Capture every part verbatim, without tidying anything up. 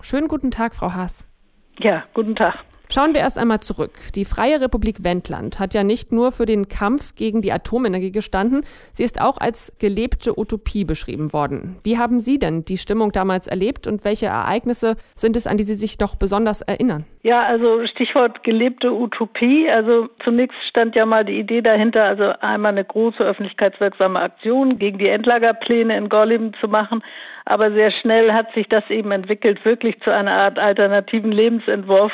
Schönen guten Tag, Frau Haas. Ja, guten Tag. Schauen wir erst einmal zurück. Die Freie Republik Wendland hat ja nicht nur für den Kampf gegen die Atomenergie gestanden, sie ist auch als gelebte Utopie beschrieben worden. Wie haben Sie denn die Stimmung damals erlebt und welche Ereignisse sind es, an die Sie sich doch besonders erinnern? Ja, also Stichwort gelebte Utopie. Also zunächst stand ja mal die Idee dahinter, also einmal eine große öffentlichkeitswirksame Aktion gegen die Endlagerpläne in Gorleben zu machen. Aber sehr schnell hat sich das eben entwickelt, wirklich zu einer Art alternativen Lebensentwurf.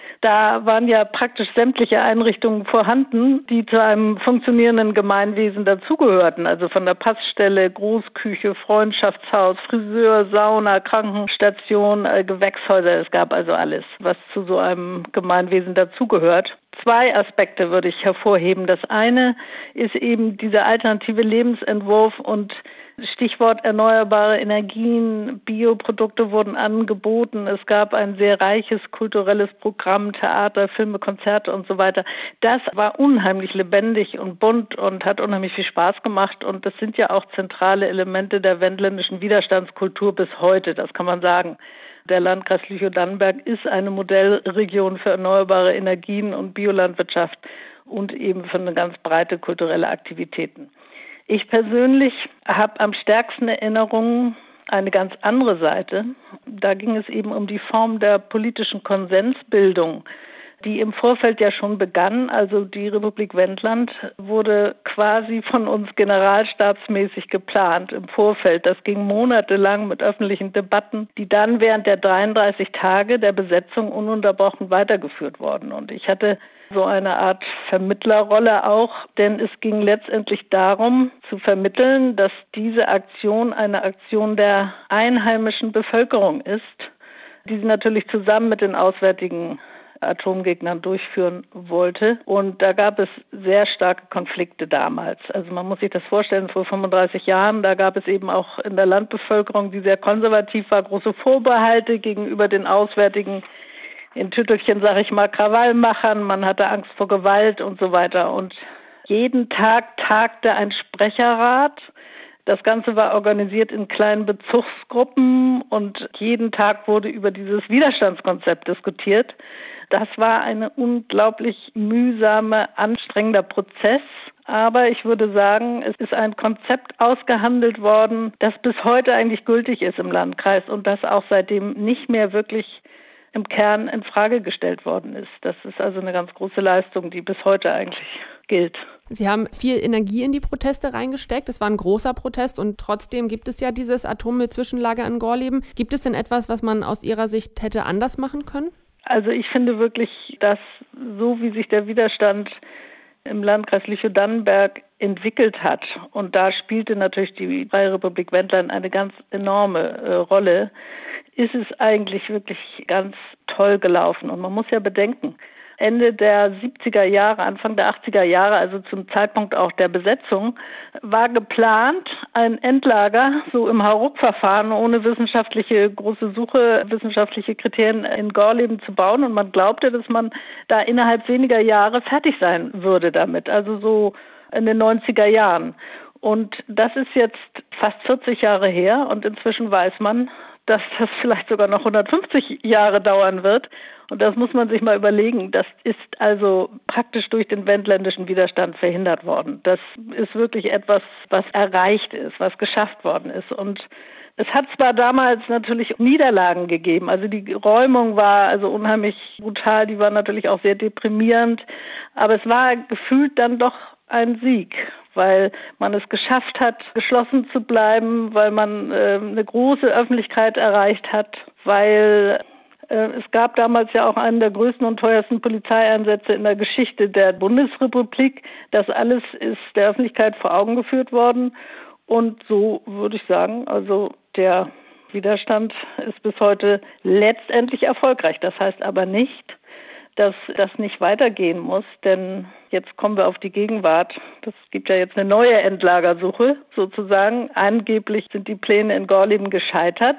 Da waren ja praktisch sämtliche Einrichtungen vorhanden, die zu einem funktionierenden Gemeinwesen dazugehörten. Also von der Passstelle, Großküche, Freundschaftshaus, Friseur, Sauna, Krankenstation, äh, Gewächshäuser. Es gab also alles, was zu so einem Gemeinwesen dazugehört. Zwei Aspekte würde ich hervorheben. Das eine ist eben dieser alternative Lebensentwurf und Stichwort erneuerbare Energien, Bioprodukte wurden angeboten. Es gab ein sehr reiches kulturelles Programm, Theater, Filme, Konzerte und so weiter. Das war unheimlich lebendig und bunt und hat unheimlich viel Spaß gemacht. Und das sind ja auch zentrale Elemente der wendländischen Widerstandskultur bis heute, das kann man sagen. Der Landkreis Lüchow-Dannenberg ist eine Modellregion für erneuerbare Energien und Biolandwirtschaft und eben für eine ganz breite kulturelle Aktivitäten. Ich persönlich habe am stärksten Erinnerungen eine ganz andere Seite. Da ging es eben um die Form der politischen Konsensbildung, die im Vorfeld ja schon begann. Also die Republik Wendland wurde quasi von uns generalstabsmäßig geplant im Vorfeld. Das ging monatelang mit öffentlichen Debatten, die dann während der dreiunddreißig Tage der Besetzung ununterbrochen weitergeführt wurden. Und ich hatte so eine Art Vermittlerrolle auch, denn es ging letztendlich darum, zu vermitteln, dass diese Aktion eine Aktion der einheimischen Bevölkerung ist, die sie natürlich zusammen mit den auswärtigen Atomgegnern durchführen wollte. Und da gab es sehr starke Konflikte damals. Also man muss sich das vorstellen, vor fünfunddreißig Jahren, da gab es eben auch in der Landbevölkerung, die sehr konservativ war, große Vorbehalte gegenüber den auswärtigen, in Tüttelchen, sage ich mal, Krawallmachern. Man hatte Angst vor Gewalt und so weiter. Und jeden Tag tagte ein Sprecherrat. Das Ganze war organisiert in kleinen Bezugsgruppen und jeden Tag wurde über dieses Widerstandskonzept diskutiert. Das war ein unglaublich mühsamer, anstrengender Prozess. Aber ich würde sagen, es ist ein Konzept ausgehandelt worden, das bis heute eigentlich gültig ist im Landkreis und das auch seitdem nicht mehr wirklich im Kern in Frage gestellt worden ist. Das ist also eine ganz große Leistung, die bis heute eigentlich gilt. Sie haben viel Energie in die Proteste reingesteckt. Es war ein großer Protest und trotzdem gibt es ja dieses Atommüll-Zwischenlager in Gorleben. Gibt es denn etwas, was man aus Ihrer Sicht hätte anders machen können? Also ich finde wirklich, dass so wie sich der Widerstand im Landkreis Lüchow-Dannenberg entwickelt hat, und da spielte natürlich die Freie Republik Wendland eine ganz enorme äh, Rolle, ist es eigentlich wirklich ganz toll gelaufen. Und man muss ja bedenken, Ende der siebziger Jahre, Anfang der achtziger Jahre, also zum Zeitpunkt auch der Besetzung, war geplant, ein Endlager so im Hauruck-Verfahren ohne wissenschaftliche große Suche, wissenschaftliche Kriterien in Gorleben zu bauen. Und man glaubte, dass man da innerhalb weniger Jahre fertig sein würde damit, also so in den neunziger Jahren. Und das ist jetzt fast vierzig Jahre her und inzwischen weiß man, dass das vielleicht sogar noch hundertfünfzig Jahre dauern wird. Und das muss man sich mal überlegen. Das ist also praktisch durch den wendländischen Widerstand verhindert worden. Das ist wirklich etwas, was erreicht ist, was geschafft worden ist. Und es hat zwar damals natürlich Niederlagen gegeben. Also die Räumung war also unheimlich brutal. Die war natürlich auch sehr deprimierend. Aber es war gefühlt dann doch ein Sieg, weil man es geschafft hat, geschlossen zu bleiben, weil man äh, eine große Öffentlichkeit erreicht hat, weil äh, es gab damals ja auch einen der größten und teuersten Polizeieinsätze in der Geschichte der Bundesrepublik. Das alles ist der Öffentlichkeit vor Augen geführt worden und so würde ich sagen, also der Widerstand ist bis heute letztendlich erfolgreich. Das heißt aber nicht, dass das nicht weitergehen muss, denn jetzt kommen wir auf die Gegenwart. Es gibt ja jetzt eine neue Endlagersuche sozusagen. Angeblich sind die Pläne in Gorleben gescheitert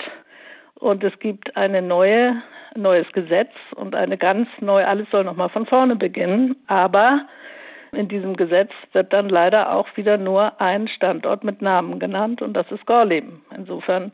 und es gibt eine neue, ein neues Gesetz und eine ganz neue, alles soll nochmal von vorne beginnen. Aber in diesem Gesetz wird dann leider auch wieder nur ein Standort mit Namen genannt und das ist Gorleben. Insofern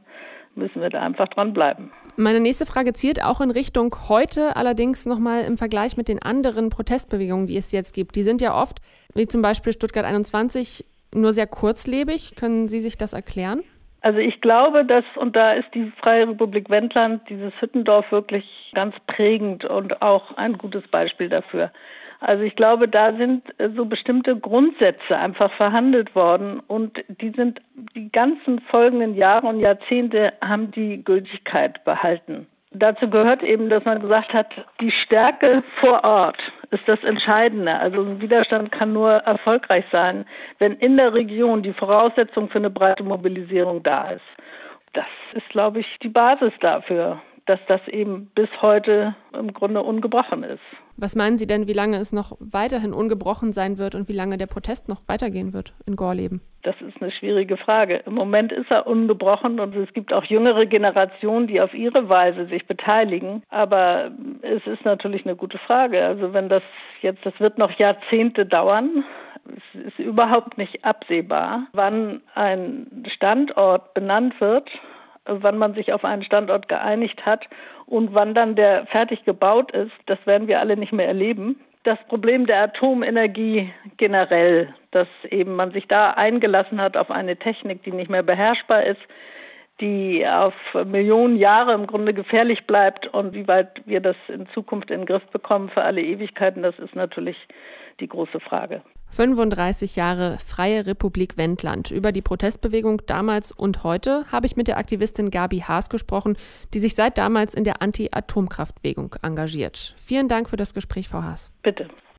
müssen wir da einfach dran bleiben. Meine nächste Frage zielt auch in Richtung heute, allerdings nochmal im Vergleich mit den anderen Protestbewegungen, die es jetzt gibt. Die sind ja oft, wie zum Beispiel Stuttgart einundzwanzig, nur sehr kurzlebig. Können Sie sich das erklären? Also ich glaube, dass, und da ist die Freie Republik Wendland, dieses Hüttendorf wirklich ganz prägend und auch ein gutes Beispiel dafür. Also ich glaube, da sind so bestimmte Grundsätze einfach verhandelt worden und die sind die ganzen folgenden Jahre und Jahrzehnte haben die Gültigkeit behalten. Dazu gehört eben, dass man gesagt hat, die Stärke vor Ort ist das Entscheidende. Also ein Widerstand kann nur erfolgreich sein, wenn in der Region die Voraussetzung für eine breite Mobilisierung da ist. Das ist, glaube ich, die Basis dafür, dass das eben bis heute im Grunde ungebrochen ist. Was meinen Sie denn, wie lange es noch weiterhin ungebrochen sein wird und wie lange der Protest noch weitergehen wird in Gorleben? Das ist eine schwierige Frage. Im Moment ist er ungebrochen und es gibt auch jüngere Generationen, die auf ihre Weise sich beteiligen. Aber es ist natürlich eine gute Frage. Also wenn das jetzt, das wird noch Jahrzehnte dauern. Es ist überhaupt nicht absehbar, wann ein Standort benannt wird, wann man sich auf einen Standort geeinigt hat und wann dann der fertig gebaut ist, das werden wir alle nicht mehr erleben. Das Problem der Atomenergie generell, dass eben man sich da eingelassen hat auf eine Technik, die nicht mehr beherrschbar ist, die auf Millionen Jahre im Grunde gefährlich bleibt und wie weit wir das in Zukunft in den Griff bekommen für alle Ewigkeiten, das ist natürlich die große Frage. fünfunddreißig Jahre Freie Republik Wendland. Über die Protestbewegung damals und heute habe ich mit der Aktivistin Gabi Haas gesprochen, die sich seit damals in der Anti-Atomkraftbewegung engagiert. Vielen Dank für das Gespräch, Frau Haas. Bitte.